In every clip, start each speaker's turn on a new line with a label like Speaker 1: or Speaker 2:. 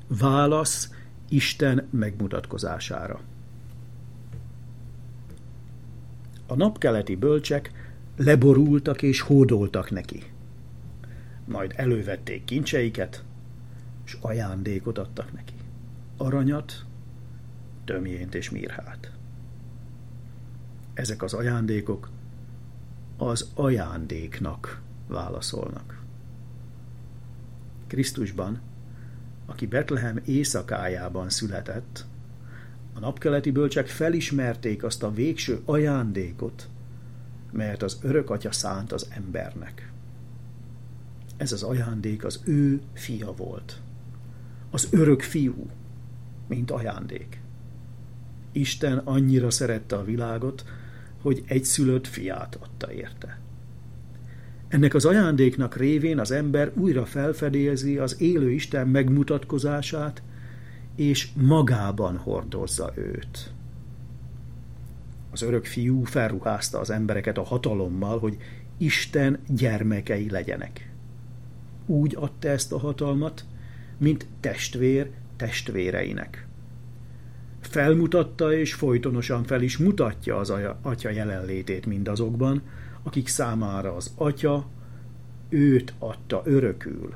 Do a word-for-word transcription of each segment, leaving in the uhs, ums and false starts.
Speaker 1: Válasz Isten megmutatkozására. A napkeleti bölcsek leborultak és hódoltak neki. Majd elővették kincseiket, és ajándékot adtak neki. Aranyat, tömjént és mirhát. Ezek az ajándékok az ajándéknak válaszolnak. Krisztusban, aki Betlehem éjszakájában született, a napkeleti bölcsek felismerték azt a végső ajándékot, melyet az Örökatya szánt az embernek. Ez az ajándék az ő fia volt. Az örök fiú, mint ajándék. Isten annyira szerette a világot, hogy egyszülött fiát adta érte. Ennek az ajándéknak révén az ember újra felfedezi az élő Isten megmutatkozását, és magában hordozza őt. Az örök fiú felruházta az embereket a hatalommal, hogy Isten gyermekei legyenek. Úgy adta ezt a hatalmat, mint testvér testvéreinek. Felmutatta és folytonosan fel is mutatja az Atya jelenlétét mindazokban, akik számára az Atya őt adta örökül.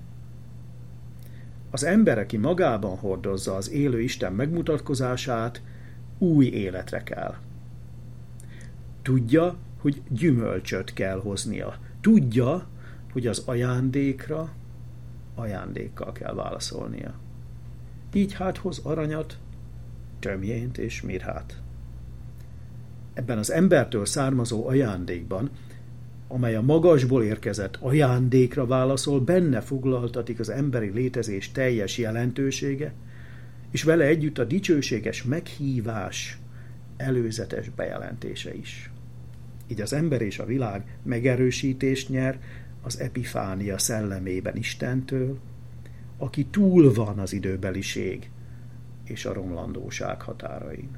Speaker 1: Az ember, aki magában hordozza az élő Isten megmutatkozását, új életre kell. Tudja, hogy gyümölcsöt kell hoznia. Tudja, hogy az ajándékra ajándékkal kell válaszolnia. Így hát hoz aranyat, tömjént és mirhát. Ebben az embertől származó ajándékban, amely a magasból érkezett ajándékra válaszol, benne foglaltatik az emberi létezés teljes jelentősége, és vele együtt a dicsőséges meghívás előzetes bejelentése is. Így az ember és a világ megerősítést nyer az epifánia szellemében Istentől, aki túl van az időbeliség és a romlandóság határain.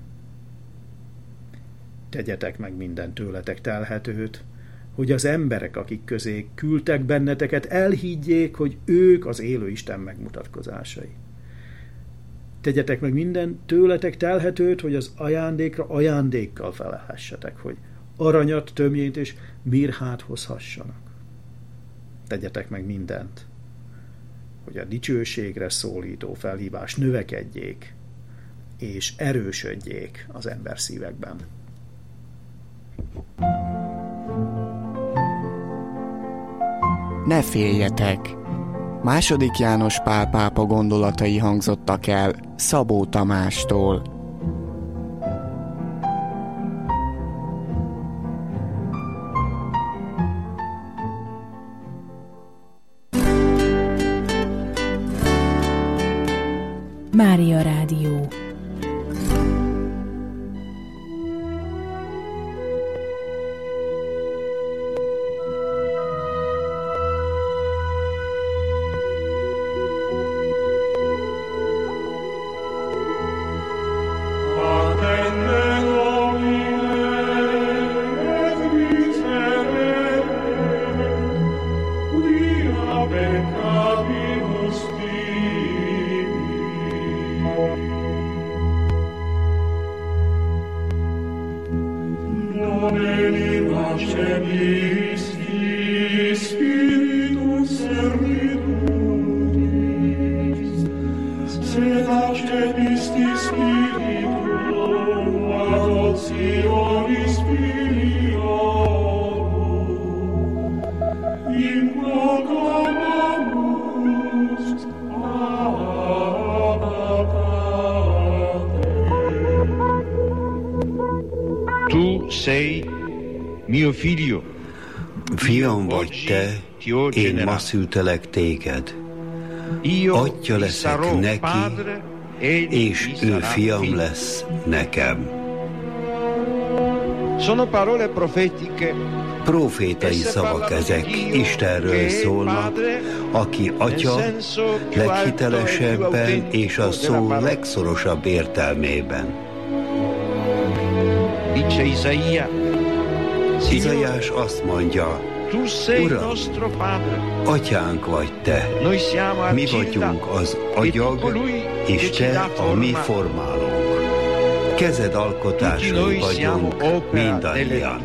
Speaker 1: Tegyetek meg minden tőletek telhetőt, hogy az emberek, akik közé küldtek benneteket, elhiggyék, hogy ők az élő Isten megmutatkozásai. Tegyetek meg minden tőletek telhetőt, hogy az ajándékra ajándékkal felelhessetek, hogy aranyat, tömjént és mirhát hozhassanak. Tegyetek meg mindent, hogy a dicsőségre szólító felhívás növekedjék és erősödjék az ember szívekben.
Speaker 2: Ne féljetek! Második János Pál pápa gondolatai hangzottak el Szabó Tamástól.
Speaker 3: Mária Rádió.
Speaker 4: Tu sei mio figlio.
Speaker 5: Fiam vagy te, én ma szültelek téged. Atya leszek neki, és ő fiam lesz nekem.
Speaker 4: Sono parole profetiche.
Speaker 5: Profétai szavak ezek, Istenről szólnak, aki Atya leghitelesebben és a szó legszorosabb értelmében.
Speaker 4: Dice Isaia.
Speaker 5: Izaiás azt mondja, Uram, atyánk vagy te, mi vagyunk az agyag, és te a mi formálónk. Kezed alkotásai vagyunk mindannyian.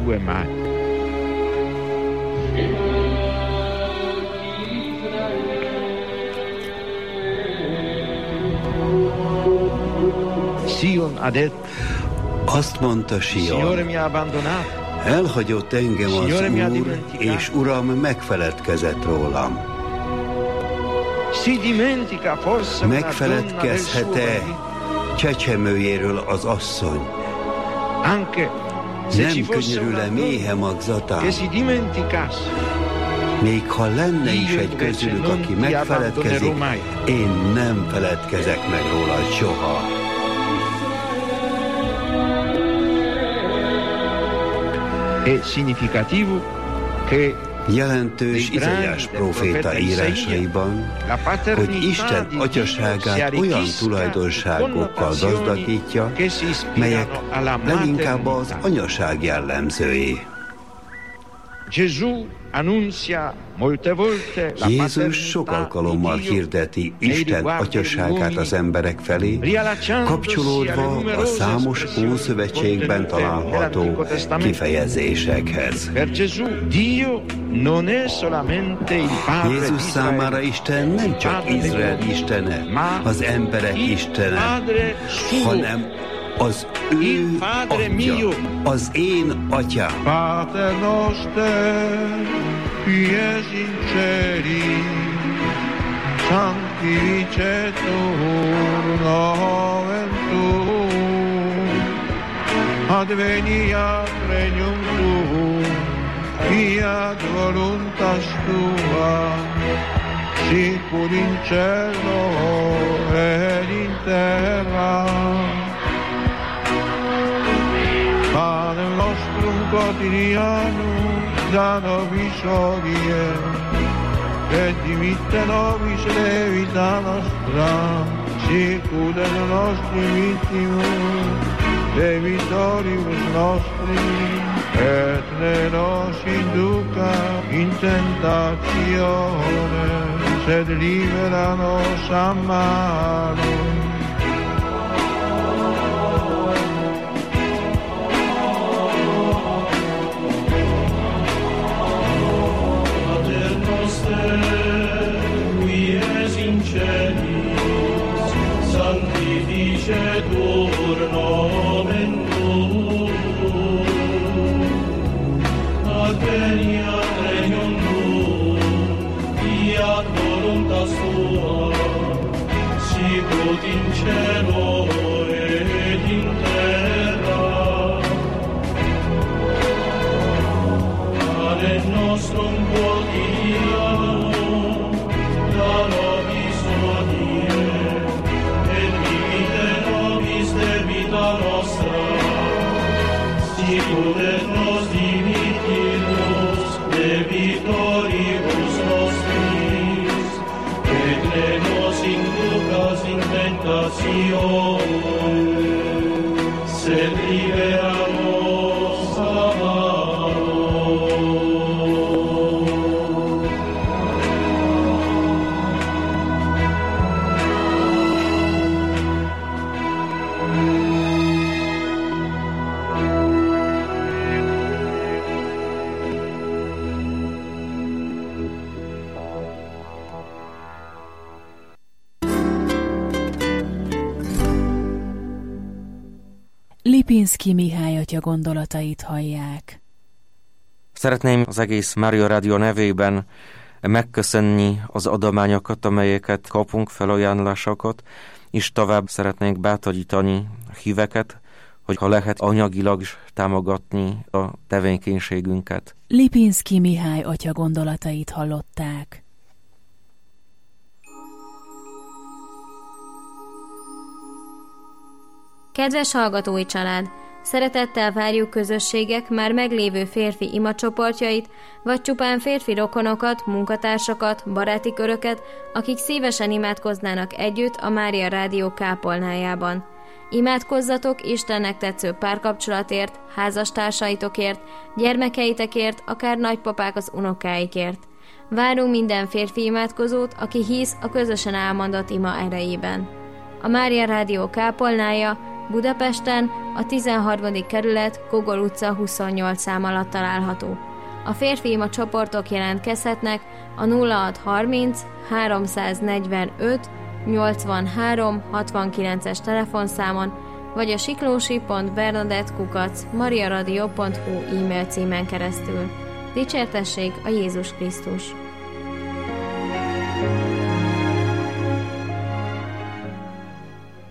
Speaker 5: Azt mondta Sion, elhagyott engem az Úr, és Uram megfeledkezett rólam. Megfeledkezhet-e csecsemőjéről az asszony? Nem könyörül-e méhe magzatán? Még ha lenne is egy közülük, aki megfeledkezik, én nem feledkezek meg róla soha. Jelentős Izaiás próféta írásaiban, hogy Isten atyaságát olyan tulajdonságokkal gazdagítja, melyek leginkább az anyaság jellemzői. Jézus sok alkalommal hirdeti Isten atyaságát az emberek felé, kapcsolódva a számos Ószövetségben található kifejezésekhez. Jézus számára Isten nem csak Izrael istene, az emberek istene, hanem az ő atya, az én atyám.
Speaker 4: Pater noster, qui es in celi, sanctificetur nomen tuum, adveniat regnum tuum, fiat voluntas tua, sicur in cielo et in terra. Panem nostrum quotidianum da nobis hodie, et dimitte nobis levita nostra, sicut et nostrum vittimus, debitoribus nostri, et ne nos induca in tentatione, sed libera nos a malo.
Speaker 6: Sanctificetur nomen tuum, adveniat regnum tuum, fiat voluntas tua, sicut in cielo et in terra. Panem nostrum quotidianum da nobis hodie, debita nostra, sicut et nos dimittimus debitoribus nostris, et ne nos inducas in tentatione, sed libera nos a malo.
Speaker 3: Lipinszky Mihály atya gondolatait hallják.
Speaker 7: Szeretném az egész Mária Rádió nevében megköszönni az adományokat, amelyeket kapunk, felajánlásokat, és tovább szeretnénk bátorítani a híveket, hogy ha lehet anyagilag is támogatni a tevékenységünket.
Speaker 3: Lipinszky Mihály atya gondolatait hallották.
Speaker 8: Kedves hallgatói család! Szeretettel várjuk közösségek már meglévő férfi imacsoportjait, vagy csupán férfi rokonokat, munkatársakat, baráti köröket, akik szívesen imádkoznának együtt a Mária Rádió kápolnájában. Imádkozzatok Istennek tetsző párkapcsolatért, házastársaitokért, gyermekeitekért, akár nagypapák az unokáikért. Várunk minden férfi imádkozót, aki hisz a közösen elmondott ima erejében. A Mária Rádió kápolnája Budapesten, a tizenharmadik kerület, Gogol utca huszonnyolc szám alatt található. A férfi ima csoportok jelentkezhetnek a nulla hat harminc háromszáznegyvenöt nyolcvanhárom hatvankilences telefonszámon, vagy a siklósi pont bernadett kukac mariaradio pont hu e-mail címen keresztül. Dicsértessék a Jézus Krisztus!